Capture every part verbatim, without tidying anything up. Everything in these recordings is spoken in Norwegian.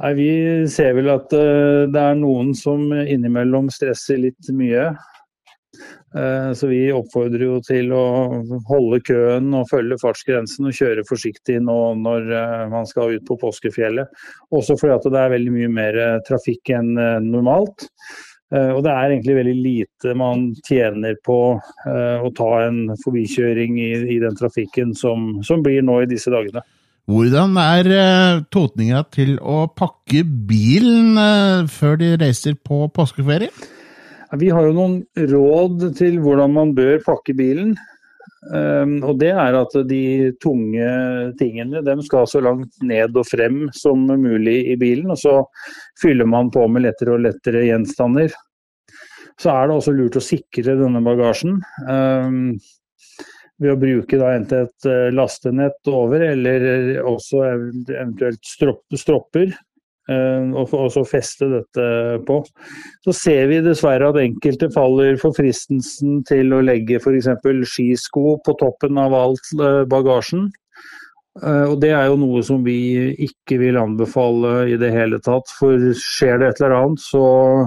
Nei, vi ser vel at uh, det er noen som innimellom stresser litt mye. Uh, så vi oppfordrer jo til å holde køen og følge fartsgrensen og kjøre forsiktig nå når uh, man skal ut på Påskefjellet. Også fordi at det er veldig mye mer trafikk enn uh, normalt. Uh, og det er egentlig veldig lite man tjener på uh, å ta en forbikjøring i, i den trafikken som, som blir nå i disse dagene. Hvordan er uh, totninga til å pakke bilen uh, før de reiser på påskeferie? Ja, vi har jo noen råd til hvordan man bør pakke bilen. Um, og det er at de tunge tingene, dem skal så langt ned og frem som mulig i bilen. Og så fyller man på med lettere og lettere gjenstander. Så er det også lurt å sikre denne bagasjen. Um, ved å bruke da enten et lastenett over, eller også eventuelt stropper, og så feste dette på. Så ser vi dessverre at enkelte faller for fristelsen til å legge for eksempel skisko på toppen av alt bagasjen. Og det er jo noe som vi ikke vil anbefale i det hele tatt, for skjer det et eller annet, så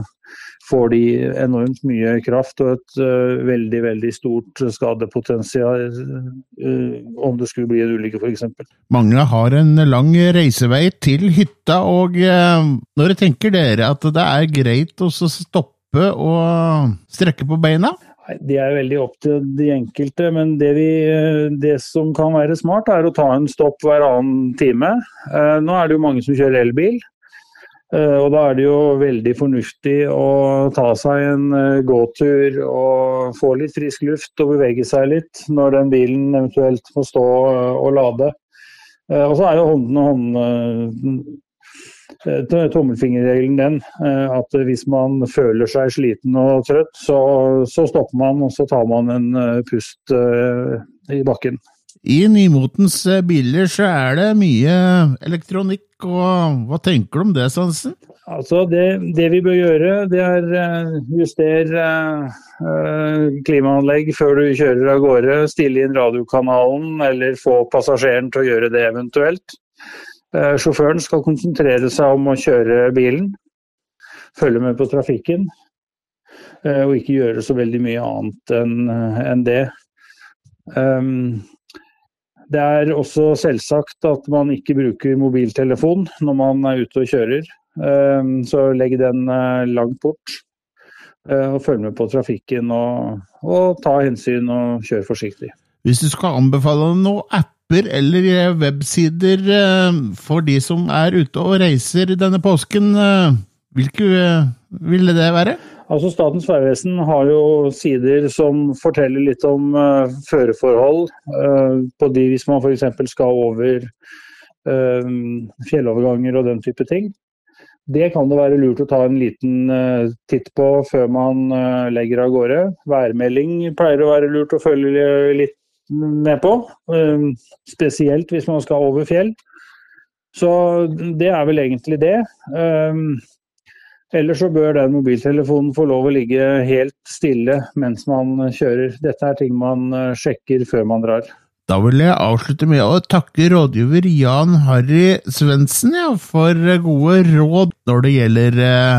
får de enormt mye kraft og et uh, veldig, veldig stort skadepotensial uh, om det skulle bli en ulykke for eksempel. Mange har en lang reisevei til hytta, og uh, når tenker dere at det er greit å stoppe og strekke på beina? Det er veldig opp til de enkelte, men det, vi, det som kan være smart er å ta en stopp hver annen time. Uh, nå er det jo mange som kjører elbil. Uh, og da er det jo veldig fornuftig å ta seg en uh, gåtur og få litt frisk luft og bevege seg litt når den bilen eventuelt må stå uh, og lade. Uh, og så er jo hånden og hånden uh, tommelfingerregelen den, uh, at hvis man føler seg sliten og trøtt, så, så stopper man, og så tar man en uh, pust uh, i bakken. I nymotens biler så er det mye elektronikk, og hva tenker du om det, Sansen? Altså det, det vi bør gjøre, det er justere uh, klimaanlegg før du kjører av gårde, stille inn radiokanalen eller få passasjeren til å gjøre det eventuelt. Uh, sjåføren skal konsentrere seg om å kjøre bilen, følge med på trafikken, uh, og ikke gjøre så veldig mye annet enn, enn det. Um, Det er også selvsagt at man ikke bruker mobiltelefon når man er ute og kjører, så legg den langt bort og følg med på trafikken og, og ta hensyn og kjør forsiktig. Hvis du skal anbefale noen apper eller websider for de som er ute og reiser denne påsken, hvilke ville det være? Altså Statens vegvesen har jo sider som forteller litt om uh, føreforhold uh, på de hvis man for eksempel skal over uh, fjelloverganger og den type ting. Det kan det være lurt å ta en liten uh, titt på før man uh, legger av gårde. Værmelding pleier å være lurt å følge litt med på, uh, spesielt hvis man skal over fjell. Så det er vel egentlig det. Uh, Ellers så bør den mobiltelefonen få lov å ligge helt stille mens man kjører. Dette er ting man sjekker før man drar. Da vil jeg avslutte med å takke rådgiver Jan Harry Svendsen ja, for gode råd når det gjelder eh,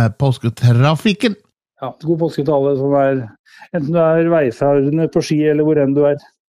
påsketrafikken. Ja, god påske til alle som er, enten du er veifarende på ski eller hvor enn du er.